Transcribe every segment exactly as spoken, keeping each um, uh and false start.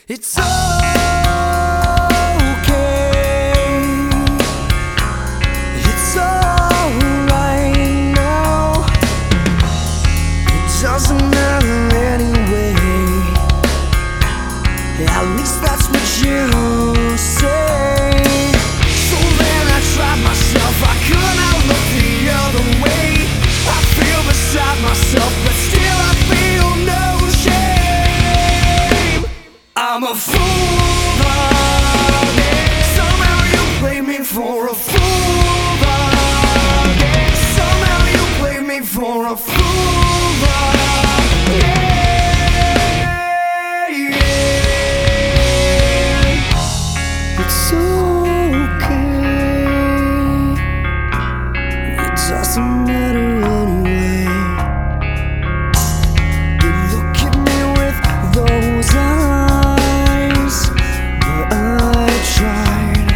It's okay. It's alright now. It doesn't matter anyway. At least that's what you say. So then I tried myself, I could not look the other way. I feel beside myself, but still I feel no shame. I'm a fool, but somehow you play me for a fool, but somehow you play me for a fool, but yeah, yeah. It's okay. It doesn't matter anyway. You look at me with those eyes, but I tried.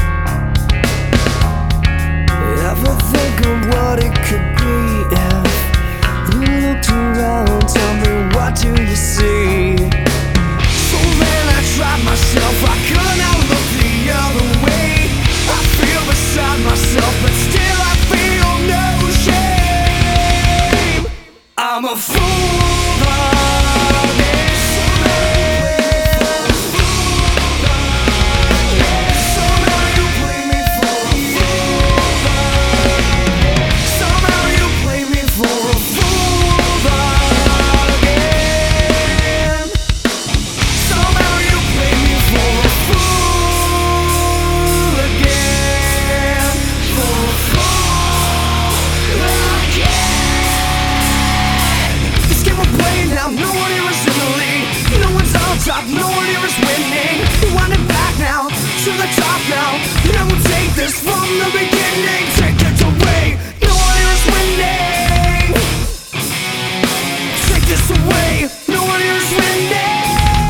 Ever think of what it could be if you looked around? Tell me, what do you see? So then I tried myself, I could not look the other way. I feel beside myself, but still I feel no shame. I'm a fool, but somehow you play me for a fool, but somehow you play me for a fool, but again. Somehow you play me for a fool again, for a fool again. This game we're playing now, no one here is in the lead. No one's on top, no one here is winning. Winding back now, to the top now. No one take this from the beginning. Take it away, no one here is winning. Take this away, no one here is winning.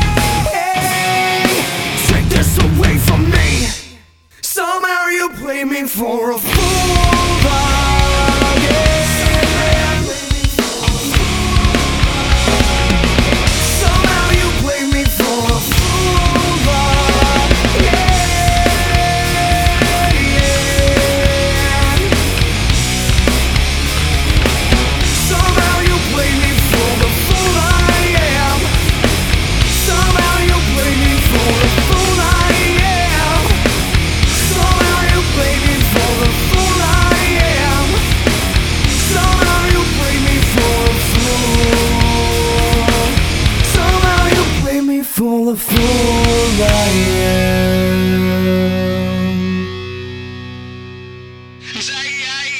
Take this away from me. Somehow you play me for a fool, but yeah. Somehow you play me for a fool, but yeah, yeah. Somehow you play me for the fool I am. Somehow you play me for the fool I am. Somehow you play me for the fool I am. Somehow you play me for a fool. Somehow you play me for the fool I am. Say, yeah,